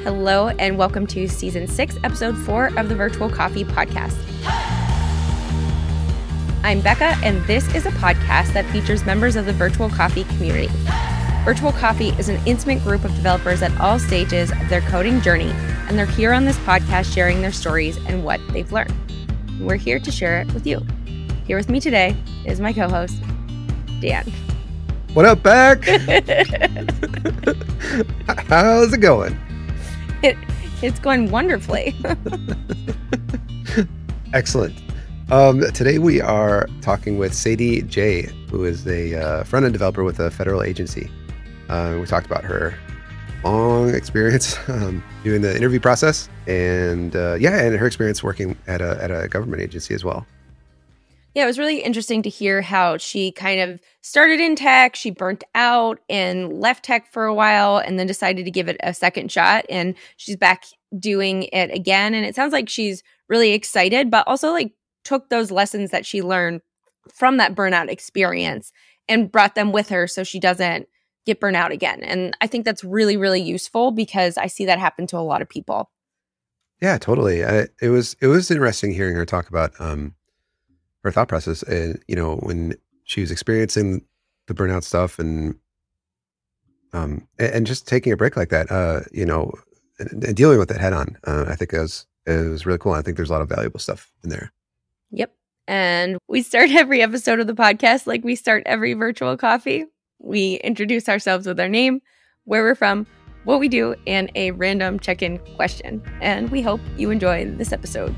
Hello, and welcome to Season 6, Episode 4 of the Virtual Coffee Podcast. I'm Becca, and this is a podcast that features members of the Virtual Coffee community. Virtual Coffee is an intimate group of developers at all stages of their coding journey, and they're here on this podcast sharing their stories and what they've learned. We're here to share it with you. Here with me today is my co-host, Dan. What up, Beck? How's it going? It's going wonderfully. Excellent. Today we are talking with Sadie J, who is a front-end developer with a federal agency. We talked about her long experience doing the interview process, and her experience working at a government agency as well. Yeah, it was really interesting to hear how she kind of started in tech, she burnt out and left tech for a while and then decided to give it a second shot, and she's back doing it again. And it sounds like she's really excited, but also like took those lessons that she learned from that burnout experience and brought them with her so she doesn't get burnt out again. And I think that's really, really useful because I see that happen to a lot of people. Yeah, totally. It was interesting hearing her talk about her thought process, when she was experiencing the burnout stuff and just taking a break like that, and dealing with it head on. I think it was really cool. I think there's a lot of valuable stuff in there. Yep. And we start every episode of the podcast like we start every virtual coffee. We introduce ourselves with our name, where we're from, what we do, and a random check-in question. And we hope you enjoy this episode.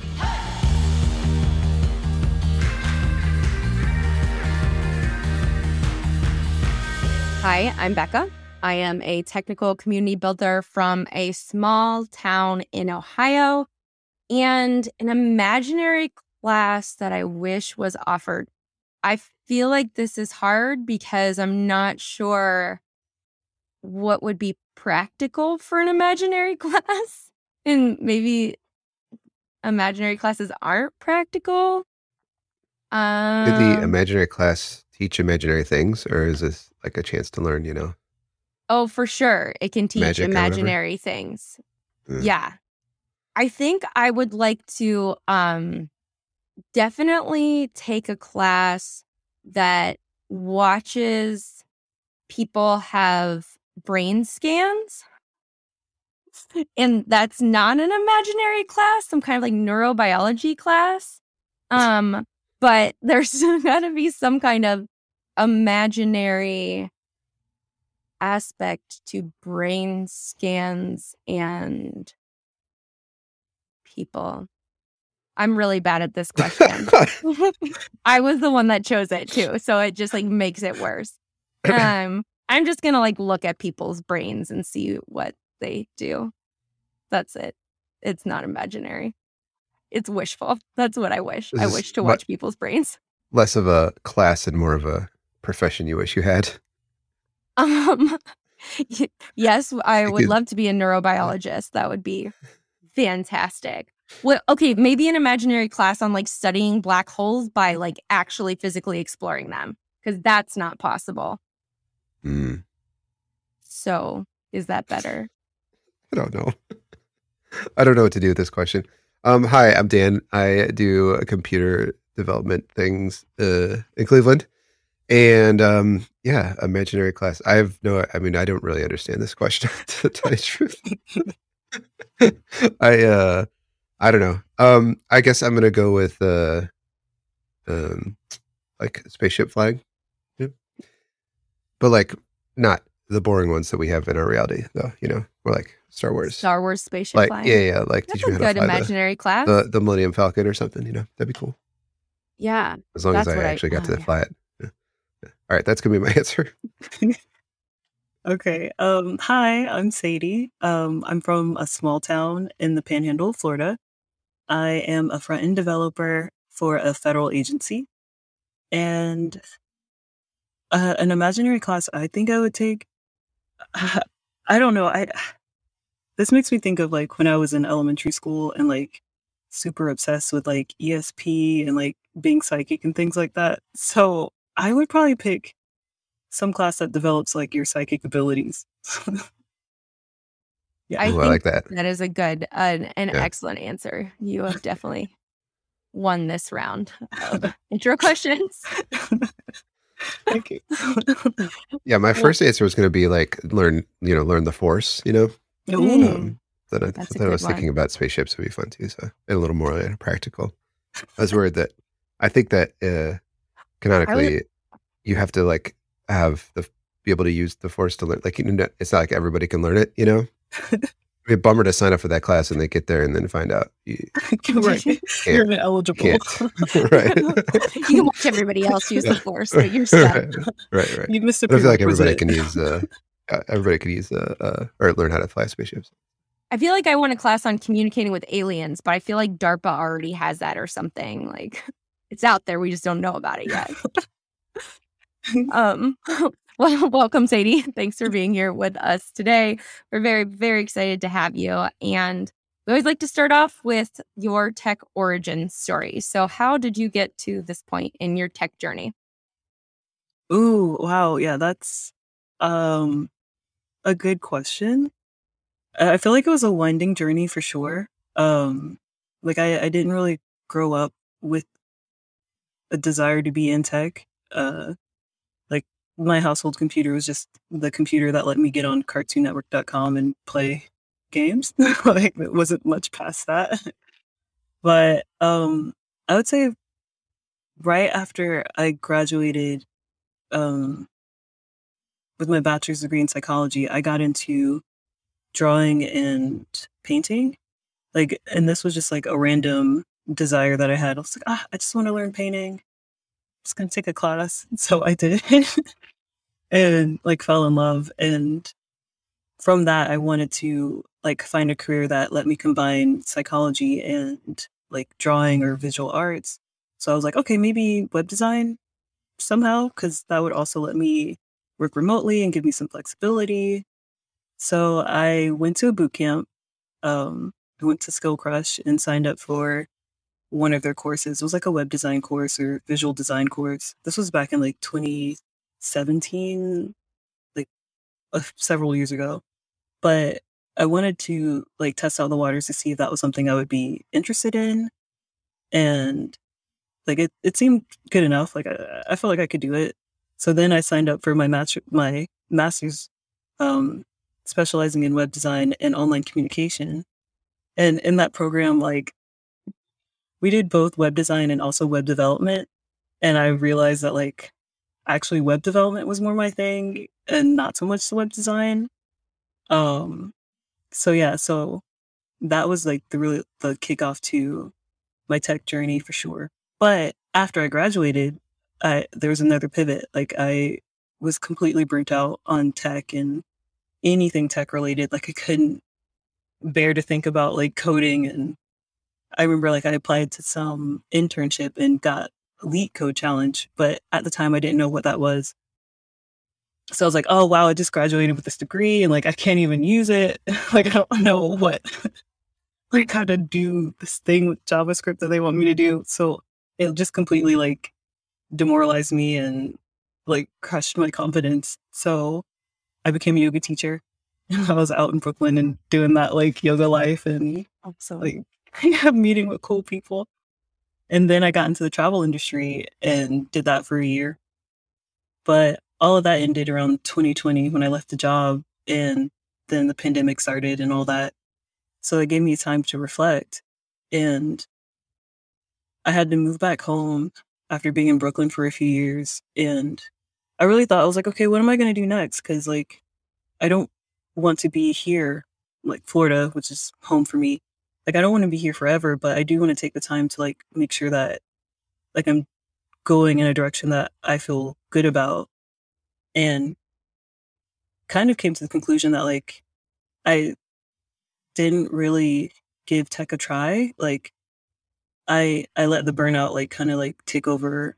Hi, I'm Becca. I am a technical community builder from a small town in Ohio and an imaginary class that I wish was offered. I feel like this is hard because I'm not sure what would be practical for an imaginary class. And maybe imaginary classes aren't practical. Did the imaginary class teach imaginary things, or is this like a chance to learn, Oh, for sure. It can teach magic imaginary things. Yeah. I think I would like to definitely take a class that watches people have brain scans. And that's not an imaginary class, some kind of like neurobiology class. But there's got to be some kind of imaginary aspect to brain scans and people. I'm really bad at this question. I was the one that chose it too, so it just like makes it worse. I'm just gonna like look at people's brains and see what they do. That's it. It's not imaginary. It's wishful. That's what I wish. I wish to watch people's brains. Less of a class and more of a profession you wish you had. Yes, I would love to be a neurobiologist. That would be fantastic. Well, okay, maybe an imaginary class on like studying black holes by like actually physically exploring them, because that's not possible. So is that better? I don't know. I don't know what to do with this question. Hi, I'm Dan. I do computer development things in Cleveland. And imaginary class. I don't really understand this question, to tell you the truth. I don't know. I guess I'm gonna go with like spaceship flying. Yeah. But like not the boring ones that we have in our reality, though, we're like Star Wars spaceship flying. Yeah, like that's teach me a how to good fly imaginary class. the Millennium Falcon or something, that'd be cool. Yeah. As long as I actually got to fly it. All right, that's gonna be my answer. Okay. Hi, I'm Sadie. I'm from a small town in the Panhandle of Florida. I am a front-end developer for a federal agency. And an imaginary class I think I would take, I don't know. This makes me think of like when I was in elementary school and like super obsessed with like ESP and like being psychic and things like that. So I would probably pick some class that develops like your psychic abilities. Yeah. I Ooh, I think like that. that is a good, an Yeah. excellent answer. You have definitely won this round of intro questions. Thank you. Yeah, my Well, first answer was going to be like learn the Force. ooh, Then I That's a thought I good was thinking one. about spaceships would be fun too, so and a little more practical. I was worried that I think that I would, canonically you have to like have the be able to use the Force to learn. Like it's not like everybody can learn it. It'd be a bummer to sign up for that class and they get there and then find out you right. You're can't. You ineligible. can't. Right. you can watch everybody else use the Force, but you're stuck. Right. You missed a But I feel like everybody prerequisite. can use or learn how to fly spaceships. I feel like I want a class on communicating with aliens, but I feel like DARPA already has that or something. Like it's out there, we just don't know about it yet. Well, welcome, Sadie. Thanks for being here with us today. We're very, very excited to have you. And we always like to start off with your tech origin story. So how did you get to this point in your tech journey? Ooh, wow. Yeah, that's a good question. I feel like it was a winding journey for sure. Like I didn't really grow up with a desire to be in tech. Like my household computer was just the computer that let me get on cartoonnetwork.com and play games. Like it wasn't much past that. But I would say right after I graduated with my bachelor's degree in psychology, I got into drawing and painting. Like, and this was just like a random desire that I had. I was like, I just want to learn painting. I'm just gonna take a class. So I did and like fell in love. And from that, I wanted to like find a career that let me combine psychology and like drawing or visual arts. So I was like, okay, maybe web design somehow, because that would also let me work remotely and give me some flexibility. So I went to a boot camp. I went to Skill Crush and signed up for one of their courses. It was like a web design course or visual design course. This was back in like 2017, like several years ago. But I wanted to like test out the waters to see if that was something I would be interested in. And like it seemed good enough. Like I felt like I could do it. So then I signed up for my master's, specializing in web design and online communication. And in that program, like we did both web design and also web development. And I realized that like actually web development was more my thing and not so much the web design. So yeah, so that was like the kickoff to my tech journey for sure. But after I graduated, there was another pivot. Like I was completely burnt out on tech and anything tech related. Like I couldn't bear to think about like coding. And I remember like I applied to some internship and got Elite Code Challenge, but at the time I didn't know what that was. So I was like, oh wow, I just graduated with this degree and like I can't even use it. Like I don't know what like how to do this thing with JavaScript that they want me to do. So it just completely like demoralized me and like crushed my confidence. So I became a yoga teacher. I was out in Brooklyn and doing that like yoga life and also like meeting with cool people. And then I got into the travel industry and did that for a year. But all of that ended around 2020 when I left the job and then the pandemic started and all that. So it gave me time to reflect. And I had to move back home after being in Brooklyn for a few years. And I really thought, I was like, okay, what am I going to do next? Because like, I don't want to be here, like Florida, which is home for me. Like, I don't want to be here forever, but I do want to take the time to like make sure that like I'm going in a direction that I feel good about. And kind of came to the conclusion that like I didn't really give tech a try. Like I let the burnout like kind of like take over.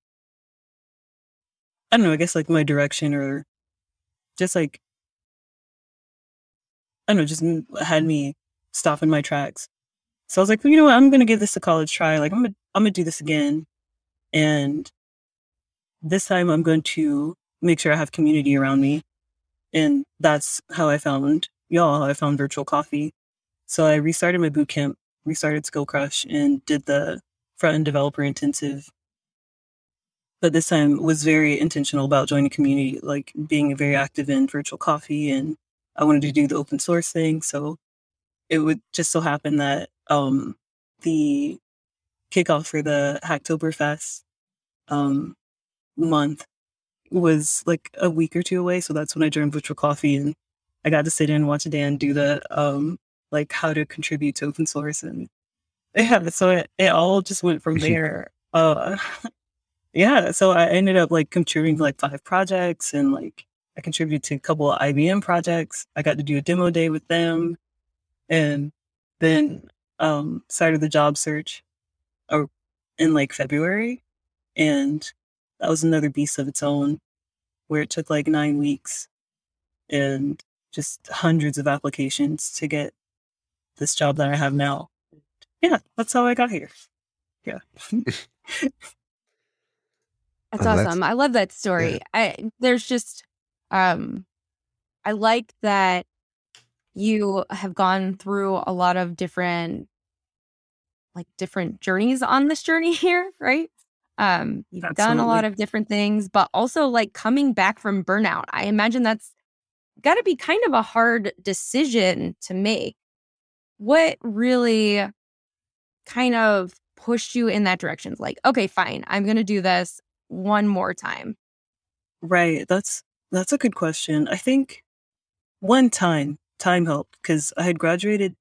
I don't know, I guess like my direction or just like, I don't know, just had me stop in my tracks. So I was like, well, you know what? I'm going to give this a college try. Like I'm going to do this again. And this time I'm going to make sure I have community around me. And that's how I found y'all, I found Virtual Coffee. So I restarted my boot camp, restarted Skill Crush, and did the front end developer intensive. But this time was very intentional about joining community, like being very active in Virtual Coffee, and I wanted to do the open source thing. So it would just so happen that the kickoff for the Hacktoberfest month was like a week or two away. So that's when I joined Virtual Coffee, and I got to sit in and watch Dan do the like how to contribute to open source, and yeah, so it all just went from there. Yeah, so I ended up like contributing to like 5 projects, and like I contributed to a couple of IBM projects. I got to do a demo day with them, and then started the job search in like February, and that was another beast of its own, where it took like 9 weeks and just hundreds of applications to get this job that I have now. Yeah, that's how I got here. Yeah. That's awesome. I love that story. Yeah. There's just, I like that you have gone through a lot of different journeys on this journey here, right? You've done a lot of different things, but also like coming back from burnout. I imagine that's got to be kind of a hard decision to make. What really kind of pushed you in that direction? Like, okay, fine, I'm going to do this one more time. Right. That's a good question. I think time helped, because I had graduated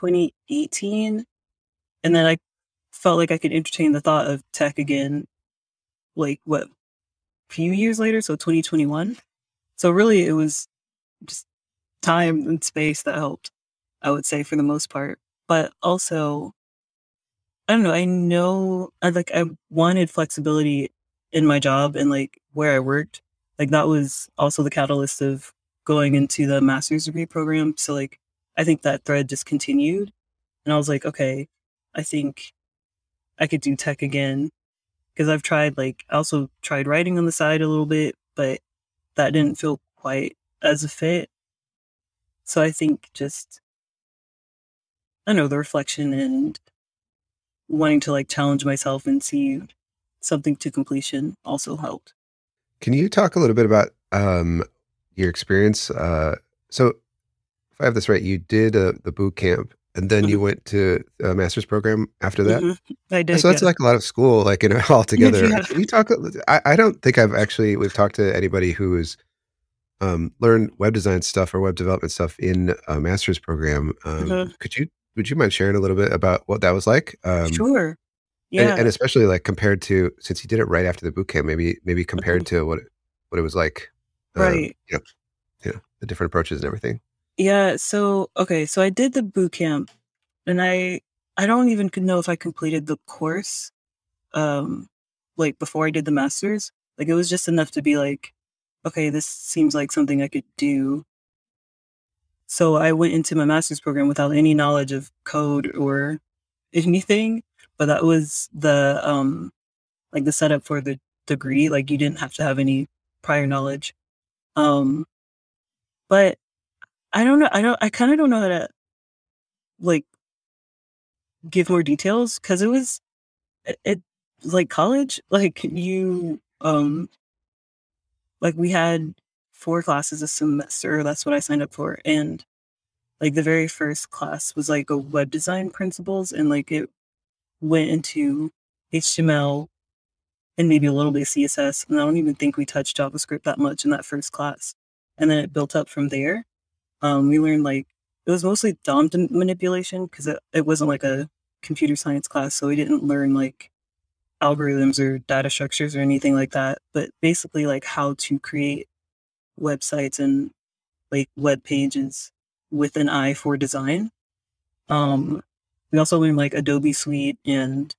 2018, and then I felt like I could entertain the thought of tech again, like what, few years later, so 2021. So really it was just time and space that helped, I would say, for the most part. But also, I don't know, I wanted flexibility in my job and like where I worked. Like that was also the catalyst of going into the master's degree program. So like, I think that thread just continued, and I was like, okay, I think I could do tech again, because I also tried writing on the side a little bit, but that didn't feel quite as a fit. So I think just, I don't know, the reflection and wanting to like challenge myself and see something to completion also helped. Can you talk a little bit about your experience? So if I have this right, you did the boot camp, and then you went to a master's program after that. I did. So that's like a lot of school, like, all together. Yeah. Can you talk? I don't think we've talked to anybody who has learned web design stuff or web development stuff in a master's program. Would you mind sharing a little bit about what that was like? Sure. Yeah. And especially like compared to, since you did it right after the boot camp, maybe compared to what it was like, right. The different approaches and everything. Yeah. So I did the boot camp, and I don't even know if I completed the course, like before I did the master's. Like it was just enough to be like, okay, this seems like something I could do. So I went into my master's program without any knowledge of code or anything, but that was the like the setup for the degree. Like you didn't have to have any prior knowledge. But I don't know. I kind of don't know how to like give more details, because it was like college. Like you like we had 4 classes a semester. That's what I signed up for, and like the very first class was like a web design principles, and like it went into HTML and maybe a little bit of CSS, and I don't even think we touched JavaScript that much in that first class. And then it built up from there. We learned like, it was mostly DOM manipulation, because it wasn't like a computer science class, so we didn't learn like algorithms or data structures or anything like that, but basically like how to create websites and like web pages with an eye for design. We also learned like Adobe Suite and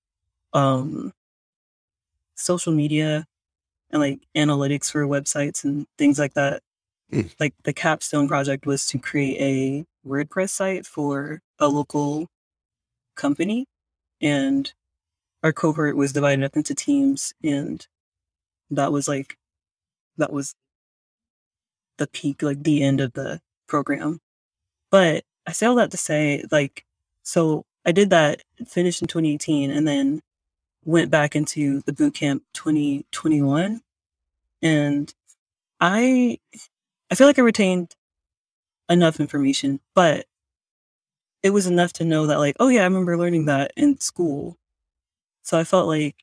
social media and like analytics for websites and things like that. Like the capstone project was to create a WordPress site for a local company, and our cohort was divided up into teams, and that was the peak, like the end of the program. But I say all that to say, like, so I did that, finished in 2018, and then went back into the boot camp 2021. And I feel like I retained enough information, but it was enough to know that, like, oh yeah, I remember learning that in school. So I felt like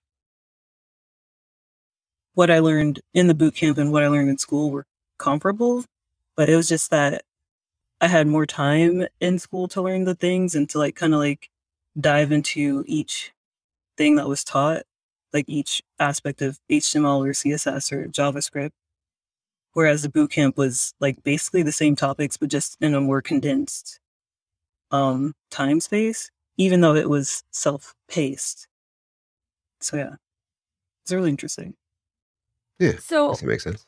what I learned in the boot camp and what I learned in school were comparable, but it was just that I had more time in school to learn the things and to like kind of like dive into each thing that was taught, like each aspect of HTML or CSS or JavaScript. Whereas the boot camp was like basically the same topics, but just in a more condensed time space, even though it was self-paced. So yeah, it's really interesting. Yeah, So guess it makes sense.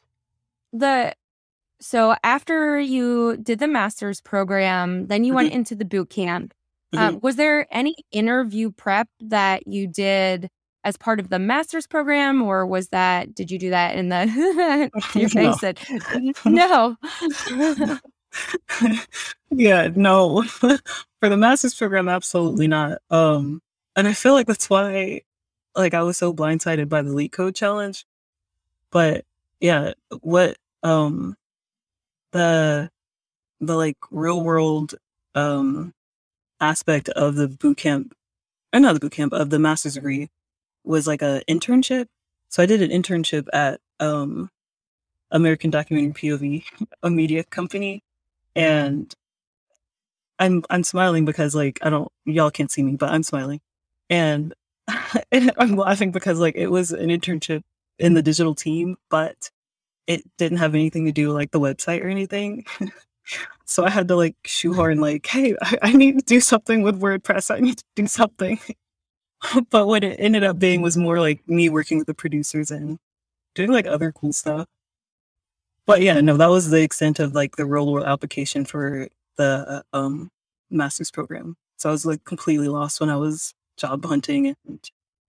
So after you did the master's program, then you went into the boot camp. Was there any interview prep that you did as part of the master's program, or did you do that in the your face said no? Yeah, no. For the master's program, absolutely not. And I feel like that's why like I was so blindsided by the Leak Code challenge. But yeah, what the like real world aspect of the boot camp, or not the boot camp, of the master's degree was like a internship. So I did an internship at American Documentary POV, a media company, and I'm smiling because like y'all can't see me, but I'm smiling, and, and I'm laughing because like it was an internship in the digital team, but it didn't have anything to do with like the website or anything. So I had to like shoehorn like, hey, I need to do something with WordPress. I need to do something. But what it ended up being was more like me working with the producers and doing like other cool stuff. But yeah, no, that was the extent of like the real world application for the master's program. So I was like completely lost when I was job hunting and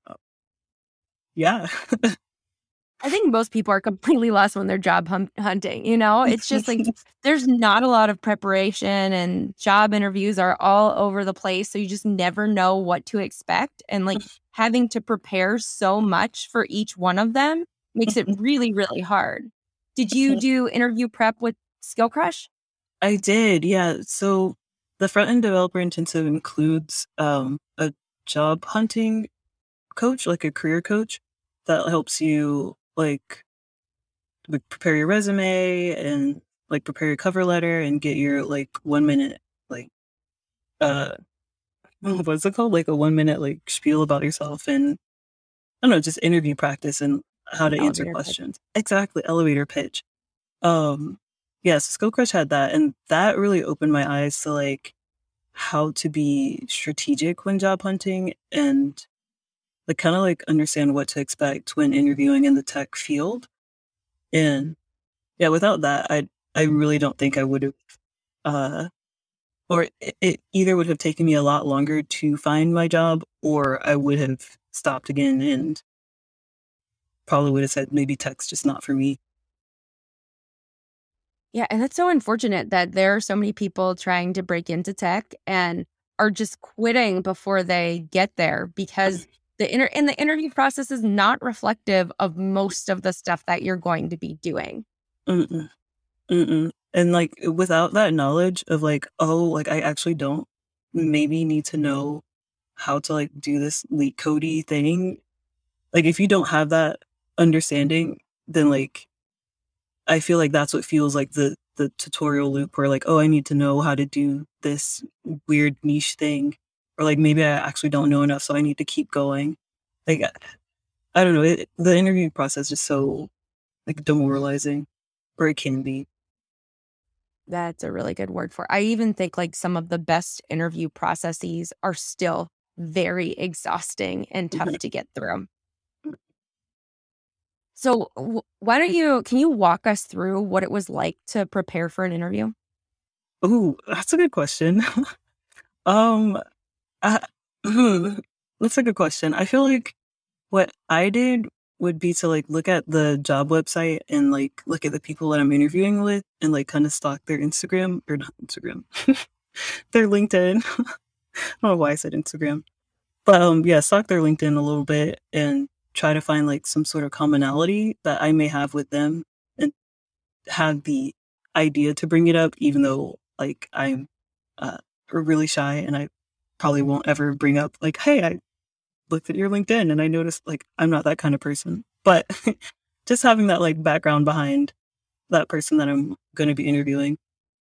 yeah. I think most people are completely lost when they're job hunting. You know, it's just like there's not a lot of preparation and job interviews are all over the place. So you just never know what to expect. And like having to prepare so much for each one of them makes it really, really hard. Did you do interview prep with Skill Crush? I did, yeah. So the front-end developer intensive includes a job hunting coach, like a career coach that helps you like prepare your resume and like prepare your cover letter and get your like 1 minute like what's it called, like a 1 minute like spiel about yourself and I don't know, just interview practice and how to answer questions. Exactly, elevator pitch. Yeah, so Skill Crush had that, and that really opened my eyes to like how to be strategic when job hunting and like kind of like understand what to expect when interviewing in the tech field. And yeah, without that, I really don't think I would have, or it either would have taken me a lot longer to find my job, or I would have stopped again and probably would have said maybe tech's just not for me. Yeah, and that's so unfortunate that there are so many people trying to break into tech and are just quitting before they get there because the interview process is not reflective of most of the stuff that you're going to be doing. Mm-mm. Mm-mm. And like without that knowledge of like, oh, like I actually don't maybe need to know how to like do this Leak Codey thing. Like if you don't have that understanding, then like I feel like that's what feels like the tutorial loop where like, oh, I need to know how to do this weird niche thing. Or like maybe I actually don't know enough, so I need to keep going. Like, I don't know. The interview process is just so like demoralizing, or it can be. That's a really good word for it. I even think like some of the best interview processes are still very exhausting and tough to get through. So can you walk us through what it was like to prepare for an interview? Oh, that's a good question. That's a good question. I feel like what I did would be to like look at the job website and like look at the people that I'm interviewing with and like kind of stalk their Instagram or not Instagram, their LinkedIn. I don't know why I said Instagram. But yeah, stalk their LinkedIn a little bit and try to find like some sort of commonality that I may have with them and have the idea to bring it up, even though like I'm really shy and I probably won't ever bring up like, hey, I looked at your LinkedIn and I noticed like I'm not that kind of person. But just having that like background behind that person that I'm going to be interviewing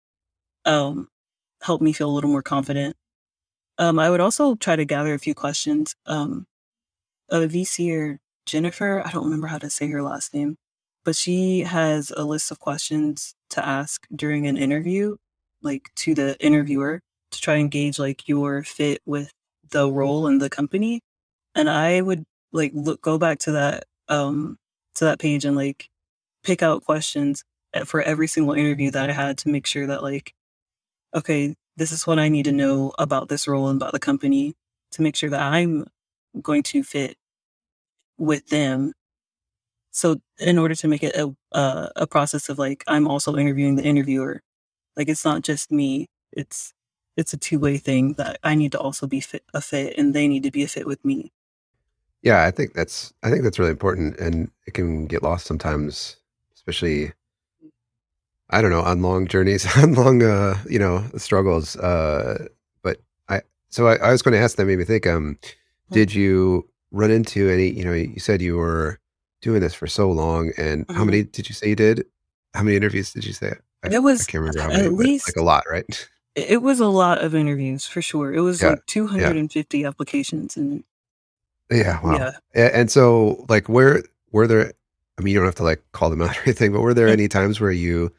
helped me feel a little more confident. I would also try to gather a few questions. A VC or Jennifer, I don't remember how to say her last name, but she has a list of questions to ask during an interview, like to the interviewer, to try and gauge like your fit with the role in the company. And I would like go back to that page and like pick out questions for every single interview that I had to make sure that like, okay, this is what I need to know about this role and about the company to make sure that I'm going to fit with them. So in order to make it a process of like, I'm also interviewing the interviewer, like it's not just me, it's a two-way thing that I need to also be a fit and they need to be a fit with me. Yeah, I think that's really important, and it can get lost sometimes, especially I don't know, on long journeys, on long struggles. But I was going to ask, that made me think. Did you run into any? You said you were doing this for so long, and how many did you say you did? How many interviews did you say? I can't remember how many, at least like a lot, right? It was a lot of interviews for sure. It was like 250 applications, and yeah, wow. Yeah. And so, like, were there? I mean, you don't have to like call them out or anything, but were there any times where you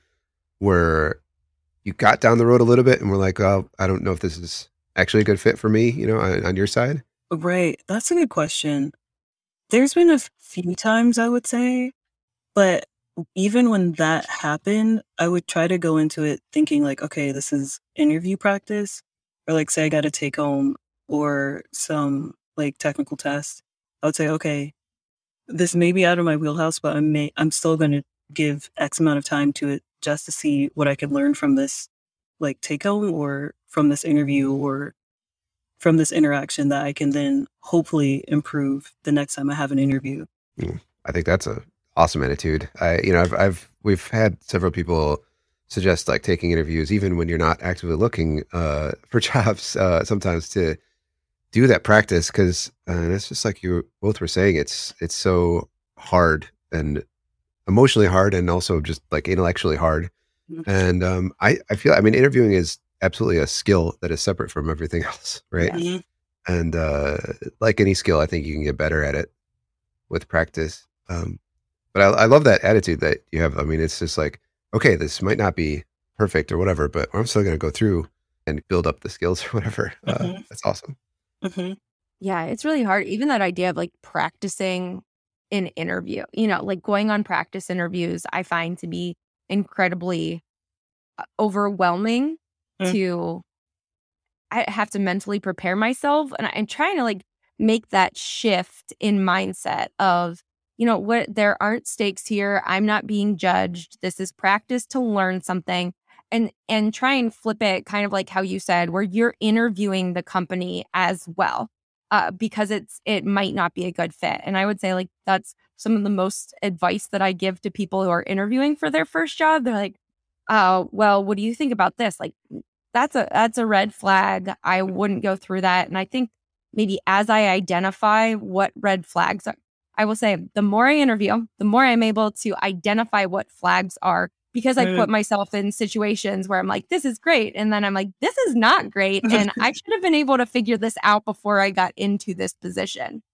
got down the road a little bit and were like, oh, I don't know if this is actually a good fit for me, on your side? Right. That's a good question. There's been a few times, I would say, but even when that happened, I would try to go into it thinking like, okay, this is interview practice, or like say I got to take home or some like technical test. I would say, okay, this may be out of my wheelhouse, but I'm still going to give X amount of time to it just to see what I can learn from this like take home or from this interview or from this interaction that I can then hopefully improve the next time I have an interview. I think that's a awesome attitude. We've had several people suggest like taking interviews even when you're not actively looking for jobs sometimes to do that practice, because it's just like you both were saying, it's so hard and emotionally hard and also just like intellectually hard. And I feel, I mean, interviewing is absolutely a skill that is separate from everything else, right? Yeah. And like any skill, I think you can get better at it with practice. But I love that attitude that you have. I mean, it's just like, okay, this might not be perfect or whatever, but I'm still going to go through and build up the skills or whatever. That's awesome. Yeah, it's really hard. Even that idea of like practicing an interview, like going on practice interviews, I find to be incredibly overwhelming. I have to mentally prepare myself, and I'm trying to like make that shift in mindset of, what, there aren't stakes here. I'm not being judged. This is practice to learn something, and try and flip it kind of like how you said, where you're interviewing the company as well, because it might not be a good fit. And I would say like that's some of the most advice that I give to people who are interviewing for their first job. They're like, oh, well, what do you think about this? Like, that's a red flag. I wouldn't go through that. And I think maybe as I identify what red flags are, I will say the more I interview, the more I'm able to identify what flags are, because I put myself in situations where I'm like, this is great. And then I'm like, this is not great. And I should have been able to figure this out before I got into this position.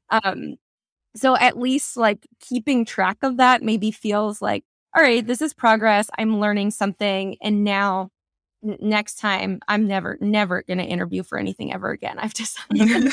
So at least like keeping track of that maybe feels like, all right, this is progress. I'm learning something. And now next time I'm never going to interview for anything ever again. I've decided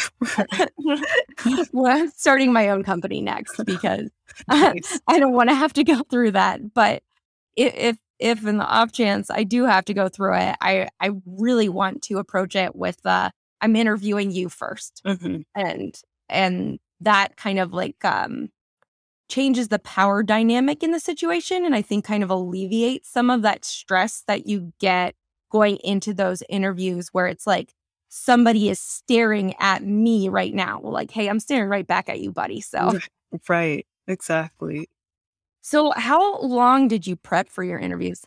starting my own company next, because I don't want to have to go through that. But if in the off chance I do have to go through it, I really want to approach it with I'm interviewing you first. And that kind of like changes the power dynamic in the situation, and I think kind of alleviates some of that stress that you get going into those interviews where it's like somebody is staring at me right now. Well, like, hey, I'm staring right back at you, buddy. So, Right. Exactly. so how long did you prep for your interviews?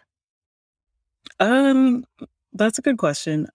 That's a good question.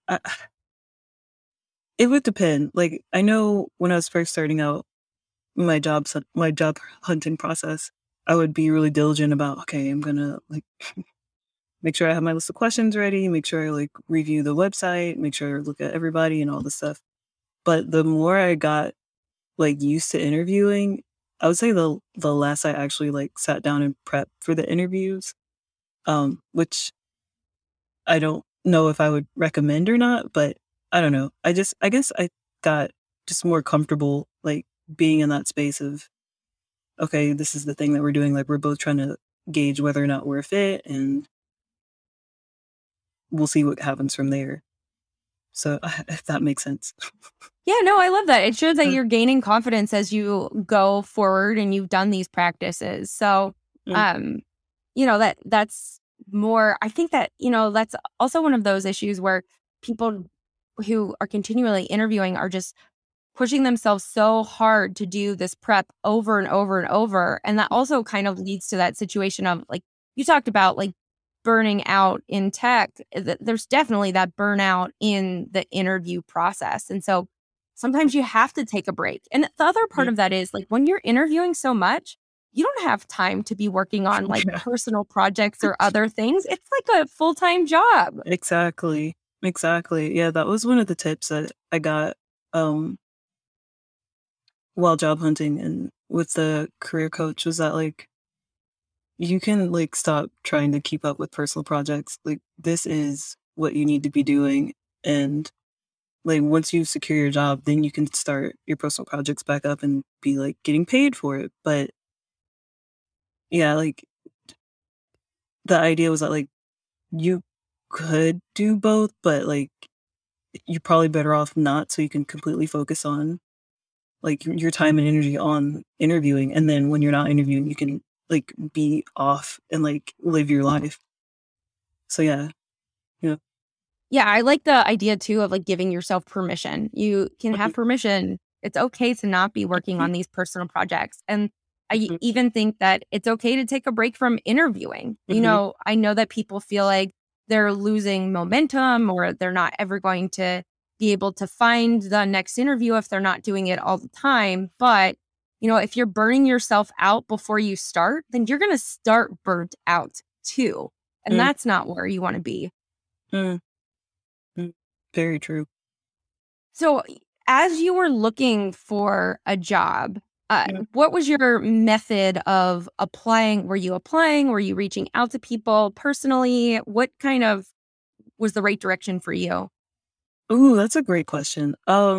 It would depend. Like, I know when I was first starting out my job hunting process, I would be really diligent about, okay, I'm gonna like make sure I have my list of questions ready, make sure I like review the website, make sure I look at everybody and all this stuff. But the more I got like used to interviewing, I would say the less I actually like sat down and prepped for the interviews, which I don't know if I would recommend or not, but I don't know. I guess I got just more comfortable like being in that space of, okay, this is the thing that we're doing. Like we're both trying to gauge whether or not we're a fit, and we'll see what happens from there. So if that makes sense. Yeah, no, I love that. It shows that you're gaining confidence as you go forward and you've done these practices. So, you know, that's more, I think that, you know, that's also one of those issues where people who are continually interviewing are just pushing themselves so hard to do this prep over and over and over. And that also kind of leads to that situation of like, you talked about like burning out in tech. There's definitely that burnout in the interview process. And so sometimes you have to take a break. And the other part of that is like when you're interviewing so much, you don't have time to be working on like personal projects or other things. It's like a full-time job. Exactly. Yeah, that was one of the tips that I got while job hunting and with the career coach, was that like you can like stop trying to keep up with personal projects. Like this is what you need to be doing, and like once you secure your job, then you can start your personal projects back up and be like getting paid for it. But yeah, like the idea was that like you could do both, but like you're probably better off not, so you can completely focus on like your time and energy on interviewing, and then when you're not interviewing, you can like be off and like live your life. So yeah. Yeah, I like the idea too of like giving yourself permission. You can have permission. It's okay to not be working on these personal projects. And I even think that it's okay to take a break from interviewing. You know, I know that people feel like they're losing momentum or they're not ever going to be able to find the next interview if they're not doing it all the time. But, you know, if you're burning yourself out before you start, then you're going to start burnt out too. And that's not where you want to be. Very true. So as you were looking for a job, what was your method of applying? Were you applying? Were you reaching out to people personally? What kind of was the right direction for you? Ooh, that's a great question.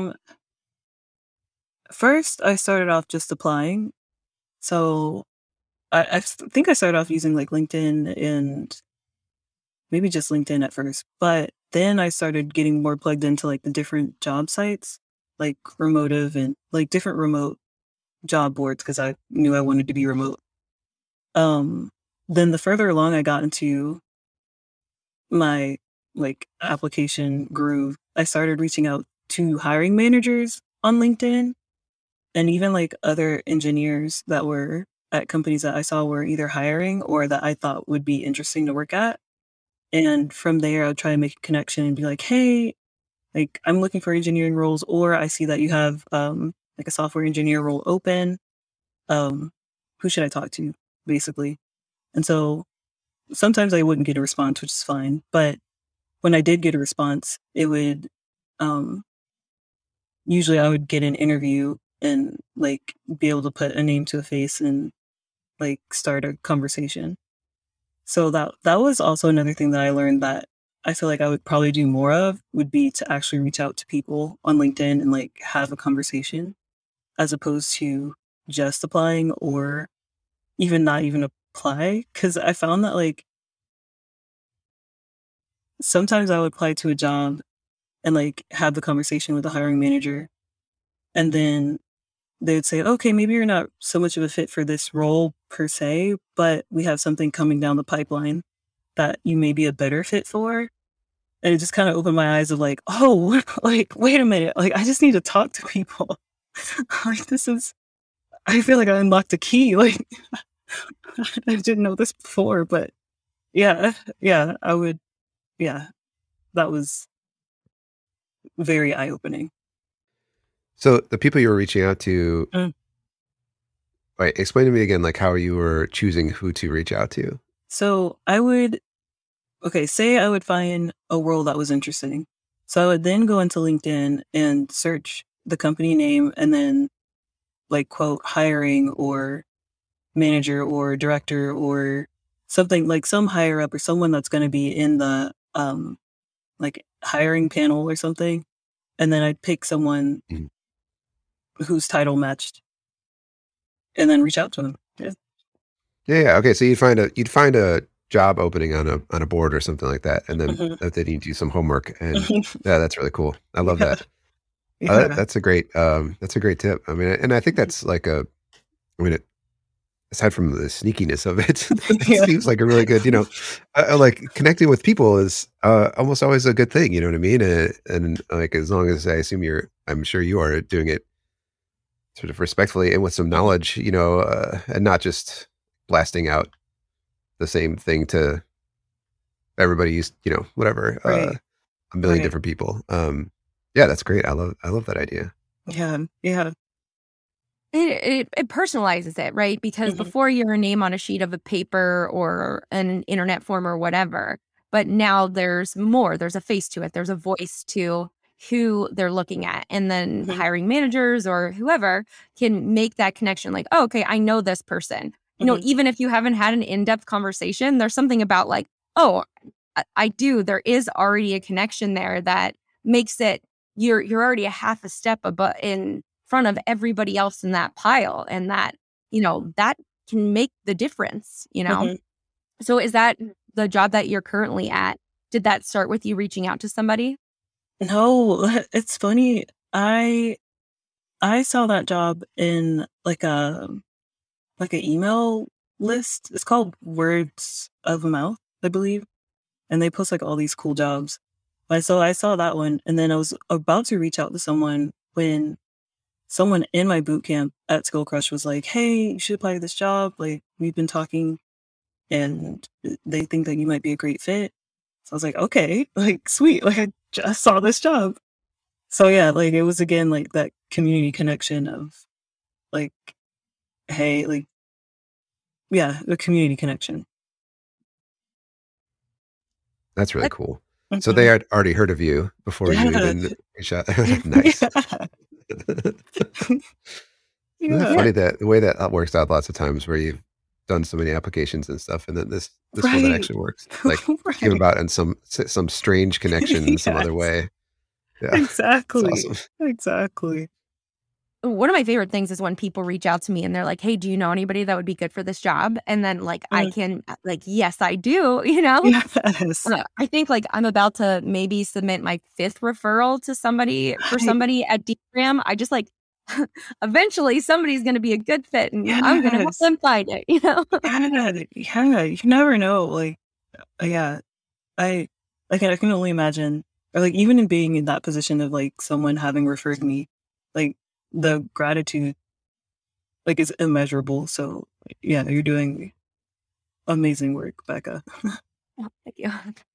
First, I started off just applying. So I think I started off using like LinkedIn and maybe just LinkedIn at first. But then I started getting more plugged into like the different job sites, like Remotive and like different remote job boards, because I knew I wanted to be remote. Then the further along I got into my like application groove, I started reaching out to hiring managers on LinkedIn, and even like other engineers that were at companies that I saw were either hiring or that I thought would be interesting to work at. And from there, I would try to make a connection and be like, hey, like I'm looking for engineering roles, or I see that you have like a software engineer role open. Who should I talk to, basically? And so sometimes I wouldn't get a response, which is fine. But when I did get a response, it would usually I would get an interview and like be able to put a name to a face and like start a conversation. So that was also another thing that I learned that I feel like I would probably do more of, would be to actually reach out to people on LinkedIn and like have a conversation, as opposed to just applying or even not even apply. Because I found that like sometimes I would apply to a job and like have the conversation with the hiring manager, and then they would say, okay, maybe you're not so much of a fit for this role per se, but we have something coming down the pipeline that you may be a better fit for. And it just kind of opened my eyes of like, oh, like, wait a minute. Like, I just need to talk to people. Like, I feel like I unlocked a key. Like, I didn't know this before, but yeah, that was very eye-opening. So the people you were reaching out to, Mm. Wait, explain to me again, like how you were choosing who to reach out to. So say I would find a role that was interesting. So I would then go into LinkedIn and search the company name and then like quote hiring or manager or director or something like some higher up or someone that's going to be in the like hiring panel or something. And then I'd pick someone whose title matched and then reach out to them. Yeah. Yeah. Okay. So you'd find a job opening on a board or something like that, and then then you do some homework, and yeah, that's really cool. I love that. Yeah. That's a great tip. I mean, and I think that's like aside from the sneakiness of it, it seems like a really good, like connecting with people is almost always a good thing. You know what I mean? And like, as long as I'm sure you are doing it sort of respectfully and with some knowledge, and not just blasting out the same thing to everybody, whatever, Right. a million different people. Yeah, that's great. I love that idea. Yeah. Yeah. It personalizes it, right? Because before you're a name on a sheet of a paper or an internet form or whatever, but now there's more. There's a face to it. There's a voice to who they're looking at. And then hiring managers or whoever can make that connection like, oh, okay, I know this person. Even if you haven't had an in-depth conversation, there's something about like, oh, I do. There is already a connection there that makes it, you're already a half a step above in front of everybody else in that pile, and that that can make the difference. So is that the job that you're currently at? Did that start with you reaching out to somebody? No, it's funny. I saw that job in like an email list. It's called Words of Mouth, I believe, and they post like all these cool jobs. So I saw that one, and then I was about to reach out to someone when someone in my boot camp at Skill Crush was like, hey, you should apply to this job. Like, we've been talking and they think that you might be a great fit. So I was like, okay, like, sweet. Like, I just saw this job. So yeah, like, it was again, like that community connection of like, hey, like, yeah, the community connection. That's really cool. So they had already heard of you before you even shot. Nice. Isn't it funny that the way that works out lots of times where you've done so many applications and stuff, and then this one that actually works, like came about in some strange connection some other way. Yeah, exactly. awesome. Exactly. One of my favorite things is when people reach out to me and they're like, hey, do you know anybody that would be good for this job? And then like, I can like, yes, I do, Yes. I think like I'm about to maybe submit my 5th referral to somebody for somebody at DRAM. I just like, eventually somebody's going to be a good fit and I'm going to help them find it, Yeah, you never know. Like, yeah, I can only imagine, or like even in being in that position of like someone having referred me, like the gratitude like is immeasurable. So yeah, you're doing amazing work, Becca. Oh, thank you.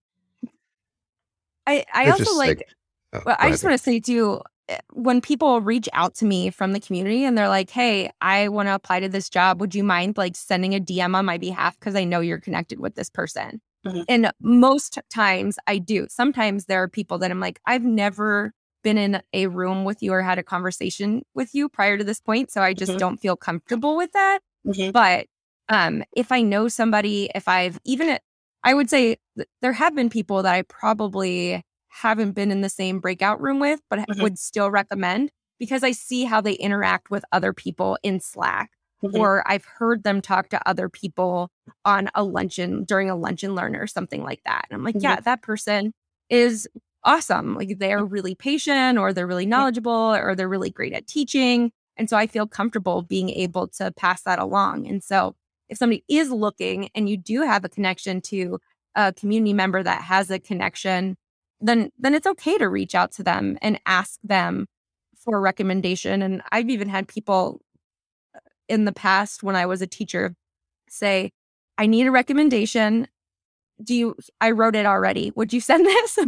I also like, I just want to say too, when people reach out to me from the community and they're like, hey, I want to apply to this job, would you mind like sending a DM on my behalf? Because I know you're connected with this person. And most times I do. Sometimes there are people that I'm like, I've never been in a room with you or had a conversation with you prior to this point. So I just don't feel comfortable with that. But if I know somebody, I would say there have been people that I probably haven't been in the same breakout room with, but would still recommend because I see how they interact with other people in Slack. Or I've heard them talk to other people on during a lunch and learn or something like that. And I'm like, yeah, that person is awesome. Like they're really patient or they're really knowledgeable or they're really great at teaching. And so I feel comfortable being able to pass that along. And so if somebody is looking and you do have a connection to a community member that has a connection then it's okay to reach out to them and ask them for a recommendation. And I've even had people in the past when I was a teacher say, I need a recommendation. I wrote it already. Would you send this?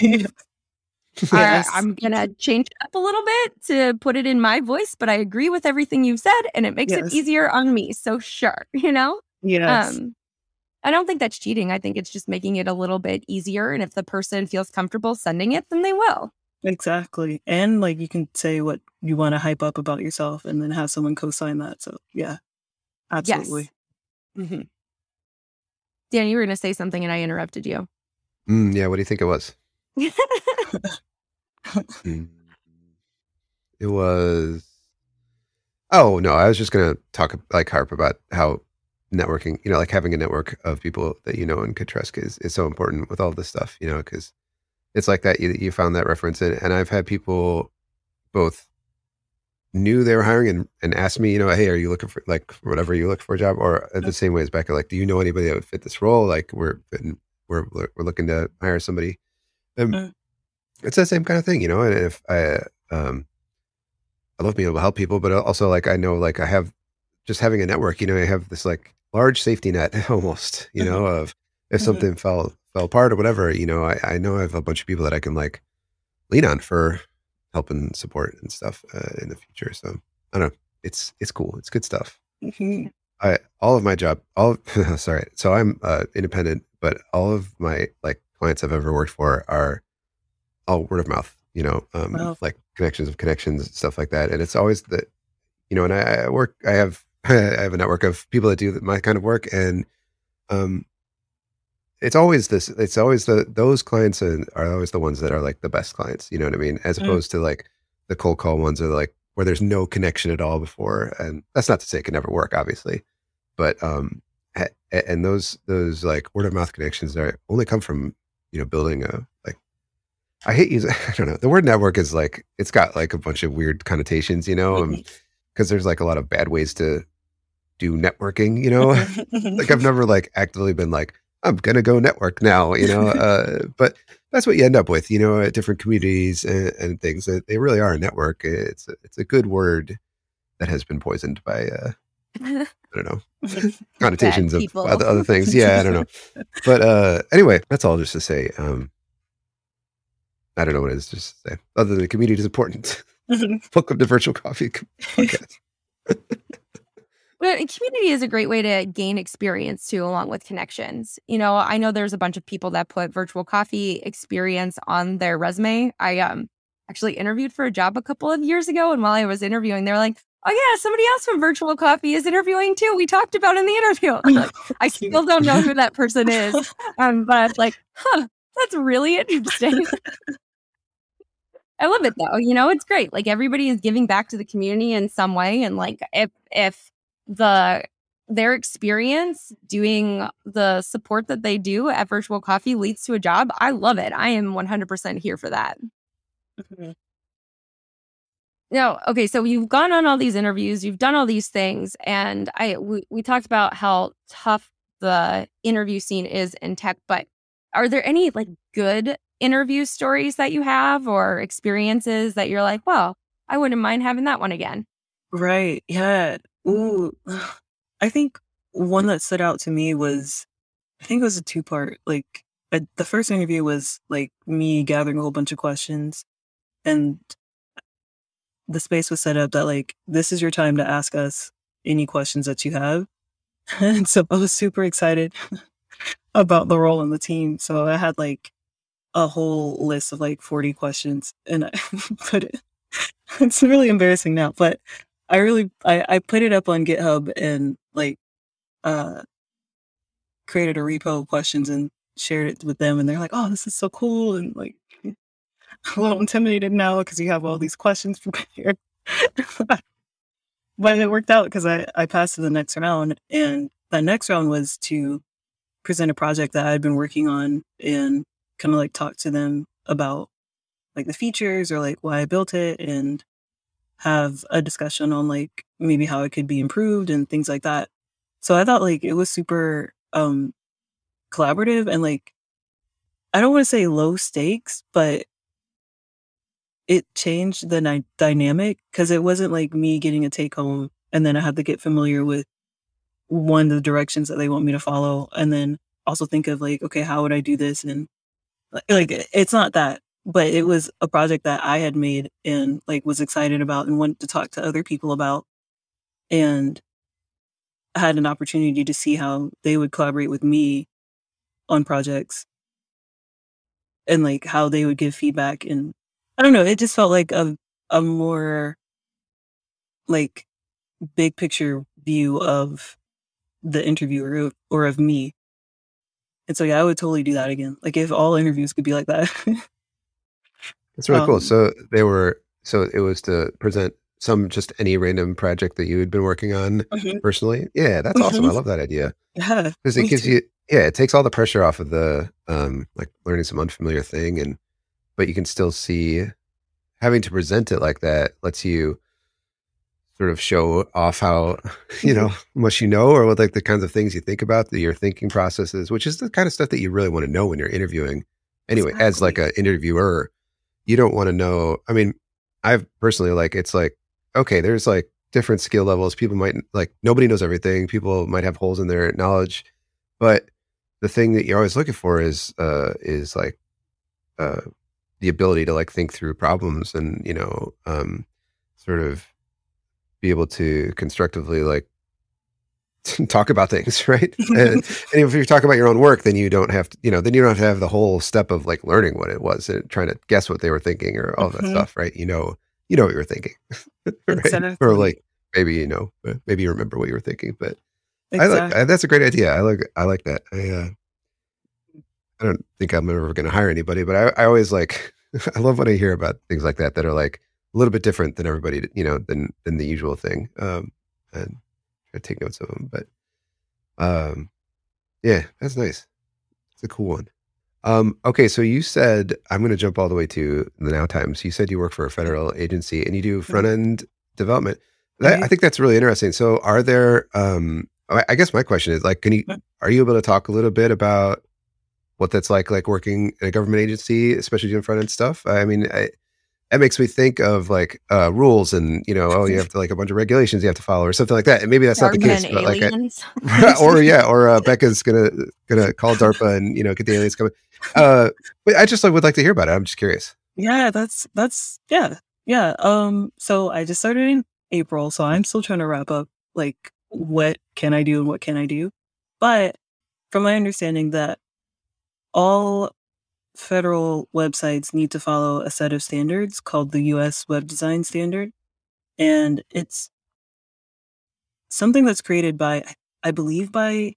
Yes. I'm going to change it up a little bit to put it in my voice, but I agree with everything you've said and it makes it easier on me. So sure, Yes. I don't think that's cheating. I think it's just making it a little bit easier. And if the person feels comfortable sending it, then they will. Exactly. And like you can say what you want to hype up about yourself and then have someone co-sign that. So yeah, absolutely. Yes. Mm-hmm. Dan, you were going to say something and I interrupted you. Yeah, what do you think it was? It was... Oh, no, I was just going to talk, like, harp about how networking, like having a network of people that you know and could trust is so important with all this stuff, because it's like that. You found that reference, and I've had people both knew they were hiring and asked me, hey, are you looking for, like, whatever you look for a job, or the same way as Becca, like, do you know anybody that would fit this role? Like, we're looking to hire somebody. It's the same kind of thing, and if I love being able to help people, but also, like, I know, like, I have just having a network, I have this, like, large safety net almost, of if something fell apart or whatever, I know I have a bunch of people that I can, like, lean on for help and support and stuff in the future. So I don't know. It's cool. It's good stuff. All of my job, sorry. So I'm independent, but all of my, like, clients I've ever worked for are all word of mouth, like connections of connections, stuff like that. And it's always the, and I have a network of people that do my kind of work, and it's always those clients are always the ones that are, like, the best clients, you know what I mean? As opposed to, like, the cold call ones are, like, where there's no connection at all before. And that's not to say it can never work, obviously, but and those like word of mouth connections are only come from, building a, like, I hate using, I don't know, the word network is, like, it's got, like, a bunch of weird connotations, because there's, like, a lot of bad ways to do networking, like, I've never, like, actively been like, I'm going to go network now, but that's what you end up with, at different communities and things. They really are a network. It's a good word that has been poisoned by, I don't know, connotations of other things. Yeah, I don't know. But anyway, that's all just to say, I don't know what it is just to say, other than the community is important. Welcome to Virtual Coffee Podcast. Well, community is a great way to gain experience too, along with connections. I know there's a bunch of people that put virtual coffee experience on their resume. I actually interviewed for a job a couple of years ago, and while I was interviewing, they're like, "Oh yeah, somebody else from Virtual Coffee is interviewing too. We talked about in the interview." Like, I still don't know who that person is, but like, that's really interesting. I love it though. It's great. Like, everybody is giving back to the community in some way, and like if their experience doing the support that they do at Virtual Coffee leads to a job, I love it. I am 100% here for that. Now, okay, so you've gone on all these interviews, you've done all these things, and we talked about how tough the interview scene is in tech, but are there any, like, good interview stories that you have or experiences that you're like, well, I wouldn't mind having that one again? Right. Yeah. Ooh. I think one that stood out to me was, I think it was a two-part. Like, the first interview was, like, me gathering a whole bunch of questions, and the space was set up that, like, this is your time to ask us any questions that you have. And so I was super excited about the role in the team. So I had, like, a whole list of, like, 40 questions, and I put it, it's really embarrassing now, but I put it up on GitHub and, like, created a repo of questions and shared it with them, and they're like, "Oh, this is so cool," and, like, a little intimidated now because you have all these questions prepared. But it worked out because I passed to the next round, and the next round was to present a project that I'd been working on and kind of, like, talk to them about, like, the features or, like, why I built it, and have a discussion on, like, maybe how it could be improved and things like that. So I thought, like, it was super collaborative, and, like, I don't want to say low stakes, but it changed the dynamic because it wasn't like me getting a take home and then I had to get familiar with one of the directions that they want me to follow, and then also think of like, okay, how would I do this? And like it's not that, but it was a project that I had made and like was excited about and wanted to talk to other people about, and I had an opportunity to see how they would collaborate with me on projects and like how they would give feedback. And I don't know, it just felt like a more like big picture view of the interviewer or of me. And so yeah, I would totally do that again. Like if all interviews could be like that. That's really cool. So it was to present just any random project that you had been working on personally. Yeah, that's awesome. I love that idea. Yeah, because it gives you, it takes all the pressure off of the like learning some unfamiliar thing, but you can still see having to present it like that lets you sort of show off how much you know, or what like the kinds of things you think about, your thinking processes, which is the kind of stuff that you really want to know when you're interviewing. Anyway, exactly. As like an interviewer, you don't want to know. I mean, I've personally it's like, okay, there's like different skill levels. People might nobody knows everything. People might have holes in their knowledge, but the thing that you're always looking for is like the ability to like think through problems and sort of be able to constructively like talk about things, right? and if you're talking about your own work, then you don't have to, then you don't have to have the whole step of like learning what it was and trying to guess what they were thinking or all that stuff, right? You know what you were thinking, right? Exactly. Or like maybe you remember what you were thinking, but exactly. That's a great idea. I like that. I don't think I'm ever going to hire anybody, but I always like I love when I hear about things like that are like a little bit different than everybody, than the usual thing. And I take notes of them, but yeah, that's nice. It's a cool one. Okay, so you said, I'm going to jump all the way to the now times. You said you work for a federal agency and you do front end development. I think that's really interesting. So are there, I guess my question is like, are you able to talk a little bit about what that's like working in a government agency, especially doing front end stuff? I mean, that makes me think of like rules and, you have to like a bunch of regulations you have to follow or something like that. And maybe that's not the case, but or Becca's gonna call DARPA and, get the aliens coming. But I just would like to hear about it. I'm just curious. Yeah, that's yeah. So I just started in April, so I'm still trying to wrap up like what can I do and what can I do. But from my understanding that all federal websites need to follow a set of standards called the U.S. Web Design Standard. And it's something that's created by, I believe, by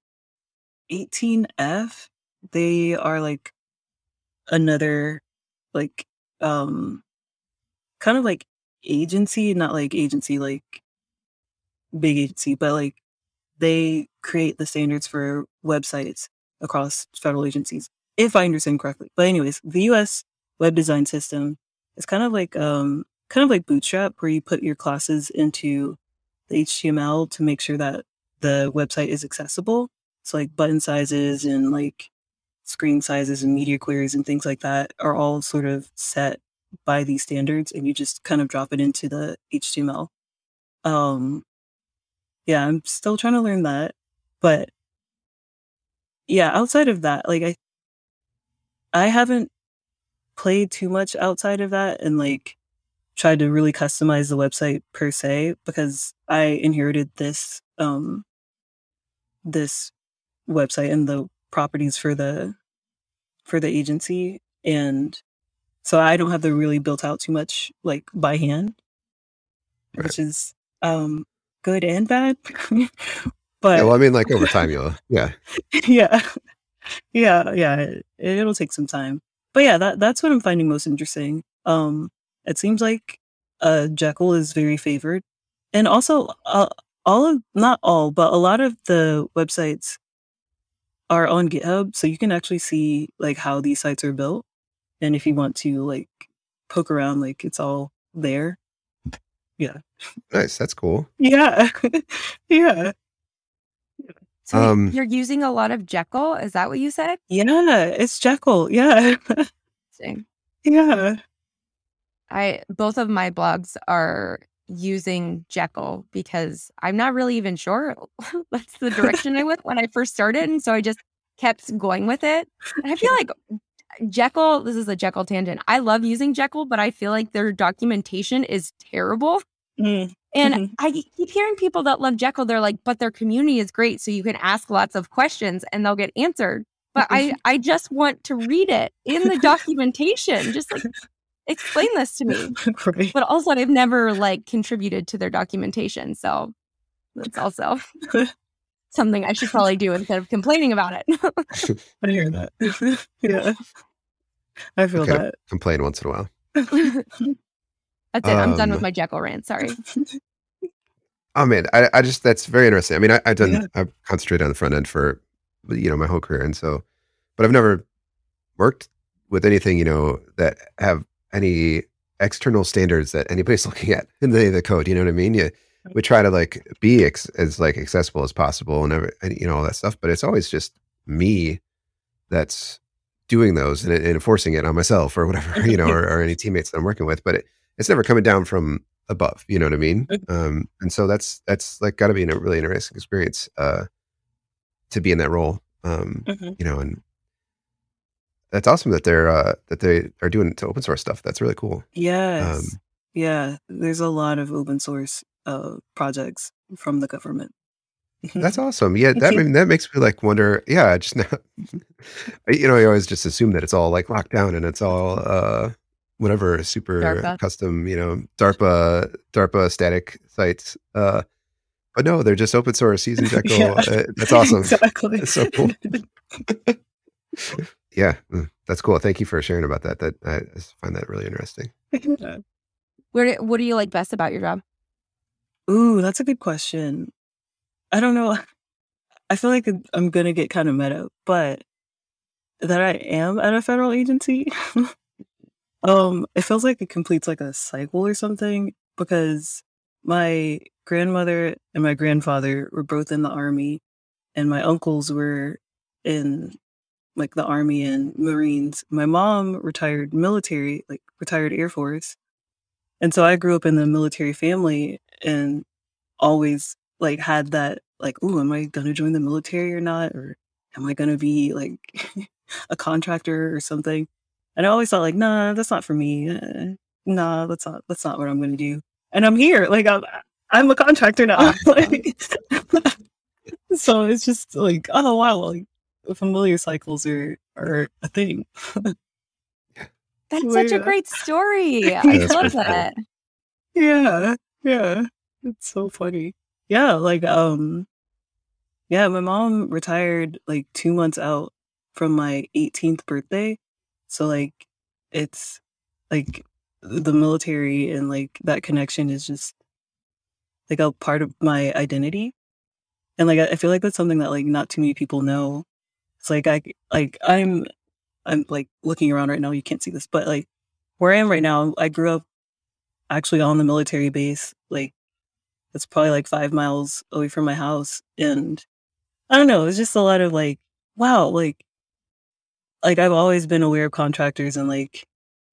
18F. They are like another, like, kind of like agency, not like agency, like big agency, but like they create the standards for websites across federal agencies, if I understand correctly. But anyways, the U.S. Web Design System is kind of like Bootstrap, where you put your classes into the HTML to make sure that the website is accessible. So like button sizes and like screen sizes and media queries and things like that are all sort of set by these standards, and you just kind of drop it into the HTML. Yeah, I'm still trying to learn that, but yeah, outside of that, like I haven't played too much outside of that and like tried to really customize the website per se, because I inherited this this website and the properties for the agency, and so I don't have to really built out too much like by hand, right. Which is good and bad. But yeah, well, I mean, like over time, yeah. It'll take some time, but yeah, that's what I'm finding most interesting. It seems like Jekyll is very favored, and also not all, but a lot of the websites are on GitHub, so you can actually see like how these sites are built, and if you want to like poke around, like it's all there. Yeah. Nice. That's cool. Yeah. Yeah. So Um, you're using a lot of Jekyll? Is that what you said? Yeah, it's Jekyll. Yeah. Interesting. Yeah. Both of my blogs are using Jekyll because I'm not really even sure that's the direction I went when I first started. And so I just kept going with it. And I feel like Jekyll, this is a Jekyll tangent. I love using Jekyll, but I feel like their documentation is terrible. Mm. And Mhm. I keep hearing people that love Jekyll, they're like, but their community is great. So you can ask lots of questions and they'll get answered. But I just want to read it in the documentation. Just like explain this to me. Right. But also I've never like contributed to their documentation. So that's also something I should probably do instead of complaining about it. I hear that. Yeah. I feel okay, that. complain once in a while. That's it. I'm done with my Jekyll rant. Sorry. Oh man, I just that's very interesting. I mean, Yeah. I've concentrated on the front end for my whole career, and so, but I've never worked with anything that have any external standards that anybody's looking at in the code. You know what I mean? We try to like be as like accessible as possible and all that stuff, but it's always just me that's doing those and enforcing it on myself or whatever, or any teammates that I'm working with. But it's never coming down from above. You know what I mean? And so that's like got to be a really interesting experience to be in that role. Mhm. And that's awesome that they are doing to open source stuff. That's really cool. Yes. Yeah. There's a lot of open source projects from the government. That's awesome. Yeah, that makes me like wonder. Yeah, just now, you always just assume that it's all like locked down and it's all whatever super DARPA. custom, DARPA static sites. But no, they're just open source using Jekyll. Yeah. That's awesome. Exactly. That's so cool. Yeah, that's cool. Thank you for sharing about that. That I just find that really interesting. Yeah. What do you like best about your job? Ooh, that's a good question. I don't know. I feel like I'm gonna get kind of meta, but that I am at a federal agency. It feels like it completes like a cycle or something because my grandmother and my grandfather were both in the Army, and my uncles were in like the Army and Marines. My mom retired military, like retired Air Force. And so I grew up in the military family and always like had that like, ooh, am I gonna join the military or not? Or am I gonna be like a contractor or something? And I always thought like, nah, that's not for me. Nah, that's not what I'm gonna do. And I'm here, like I'm a contractor now. Like, so it's just like, oh wow, like familiar cycles are a thing. That's such a Yeah. great story. I That's love pretty cool. that. Yeah. It's so funny. Yeah, like yeah, my mom retired like 2 months out from my 18th birthday. So like it's like the military and like that connection is just like a part of my identity. And like I feel like that's something that like not too many people know. It's like I'm like looking around right now, you can't see this, but like where I am right now, I grew up actually on the military base. Like it's probably like 5 miles away from my house. And I don't know, it's just a lot of like, wow, like I've always been aware of contractors and like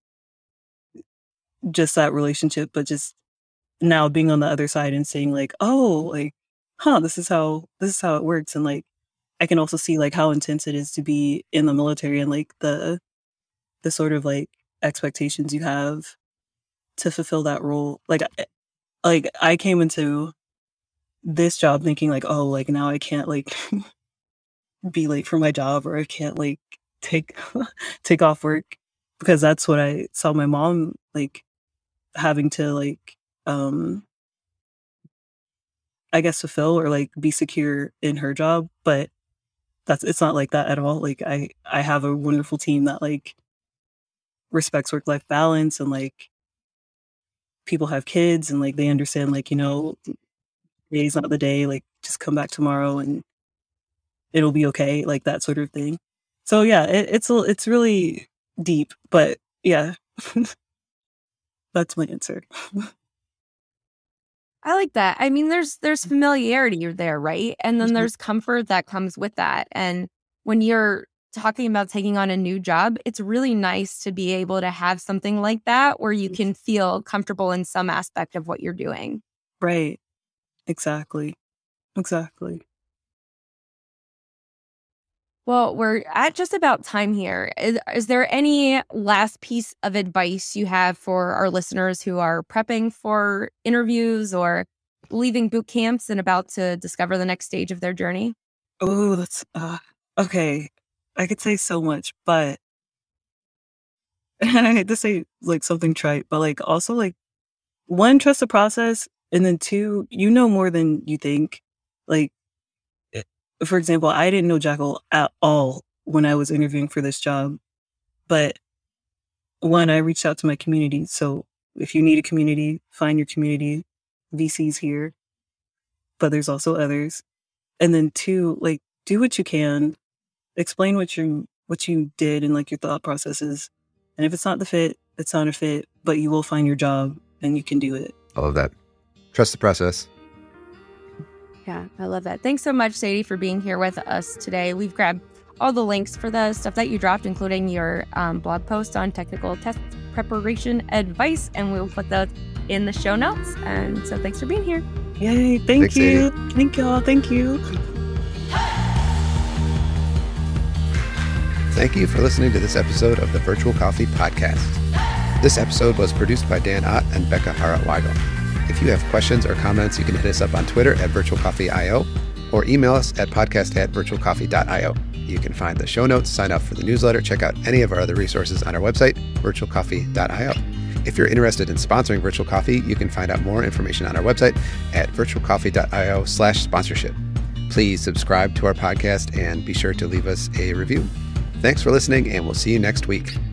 just that relationship, but just now being on the other side and saying like, oh, like, this is how it works. And like I can also see like how intense it is to be in the military and like the sort of like expectations you have to fulfill that role. Like I came into this job thinking like, oh, like now I can't like be late for my job or I can't like take off work because that's what I saw my mom like having to like I guess fulfill or like be secure in her job. But it's not like that at all. Like I have a wonderful team that like respects work-life balance and like people have kids and like they understand like, today's not the day, like just come back tomorrow and it'll be okay, like that sort of thing. So yeah, it's really deep, but yeah. That's my answer. I like that. I mean, there's familiarity there, right? And then there's comfort that comes with that. And when you're talking about taking on a new job, it's really nice to be able to have something like that where you can feel comfortable in some aspect of what you're doing. Right. Exactly. Well, we're at just about time here. Is there any last piece of advice you have for our listeners who are prepping for interviews or leaving boot camps and about to discover the next stage of their journey? Oh, that's okay. I could say so much, but and I hate to say like something trite, but like also like one, trust the process, and then two, you know more than you think. Like, for example, I didn't know Jackal at all when I was interviewing for this job, but one, I reached out to my community. So if you need a community, find your community. VC's here, but there's also others. And then two, like do what you can, explain what you did and like your thought processes. And if it's not the fit, it's not a fit, but you will find your job and you can do it. I love that. Trust the process. Yeah, I love that. Thanks so much, Sadie, for being here with us today. We've grabbed all the links for the stuff that you dropped, including your blog post on technical test preparation advice, and we'll put those in the show notes. And so thanks for being here. Yay, thanks, you. Sadie. Thank y'all. Thank you. Thank you for listening to this episode of the Virtual Coffee Podcast. This episode was produced by Dan Ott and Becca Hara-Weigel. If you have questions or comments, you can hit us up on Twitter at virtualcoffee.io or email us at podcast@virtualcoffee.io. You can find the show notes, sign up for the newsletter, check out any of our other resources on our website, virtualcoffee.io. If you're interested in sponsoring Virtual Coffee, you can find out more information on our website at virtualcoffee.io/sponsorship. Please subscribe to our podcast and be sure to leave us a review. Thanks for listening, and we'll see you next week.